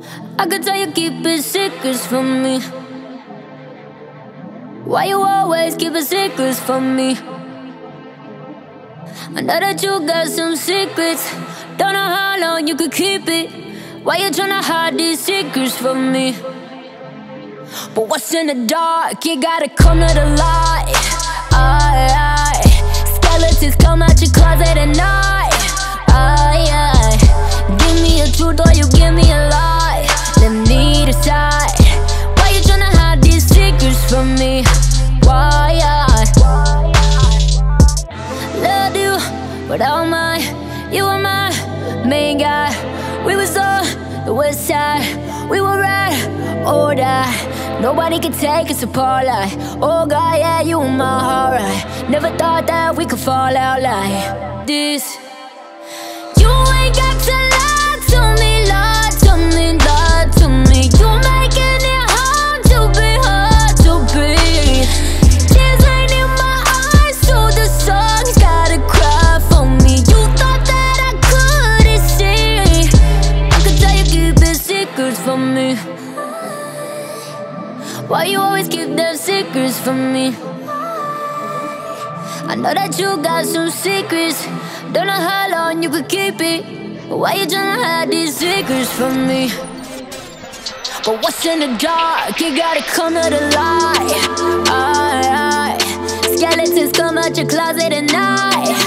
I could tell you keeping secrets from me. Why you always keeping secrets from me? I know that you got some secrets. Don't know how long you could keep it. Why you tryna hide these secrets from me? But what's in the dark, you gotta come to the light. Skeletons come out your closet at night. Give me a truth or you give me a lie. Let me decide. Why you tryna hide these secrets from me? Why? Loved you, but all mine. You were my main guy. We was on the west side. We were ride or die. Nobody can take us apart like, oh God, yeah, you were my heart, right? Never thought that we could fall out like this. You ain't got to lie to me, lie to me, lie to me. You making it hard to breathe. Tears rain in my eyes, so the songs gotta cry for me. You thought that I couldn't see. I could tell you keeping secrets from me. Why you always keep them secrets from me? I know that you got some secrets. Don't know how long you could keep it. But why you tryna hide these secrets from me? But what's in the dark, you gotta come to the light. Skeletons come out your closet at night.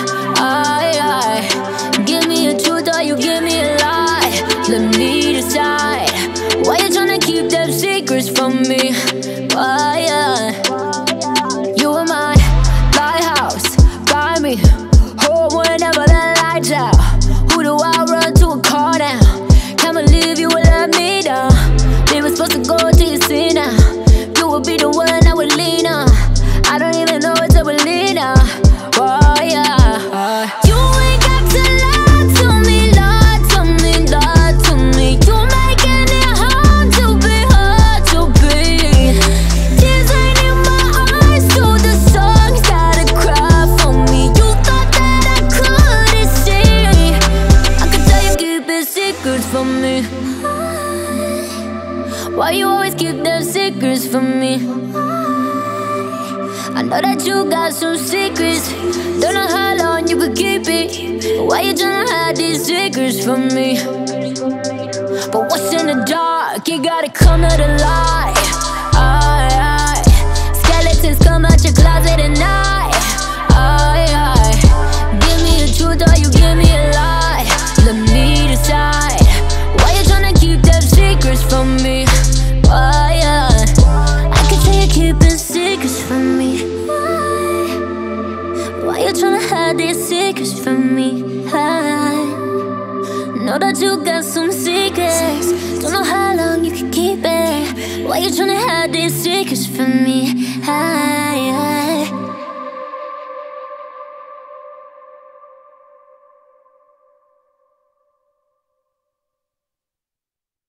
Give me a truth or you give me a lie. Let me decide. Why you tryna keep them secrets from me? Why? You were my lighthouse, guide me home whenever the lights out. Who do I run to a call now? Can't believe you would let me down. We were supposed to go to your scene now. You would be the one I would lean on. I don't even know what to believe now. Why? You ain't got to lie to me, lie to me, lie to me. You making it hard to breathe. Tears rain in my eyes, so the songs gotta cry for me. You thought that I couldn't see. I could tell you keeping secrets from me. Why you always keep them secrets from me? I know that you got some secrets. Don't know how long you could keep it. Why you tryna hide these secrets from me? But what's in the dark, you gotta come to the light. Skeletons come out your closet at night. Give me a truth or you give me a lie. Let me decide. Why you tryna keep them secrets from me? Why? I can tell you keeping secrets from me. Why you tryna hide these secrets from me? I know that you got some secrets. Don't know how long you can keep it. Why you tryna hide these secrets from me?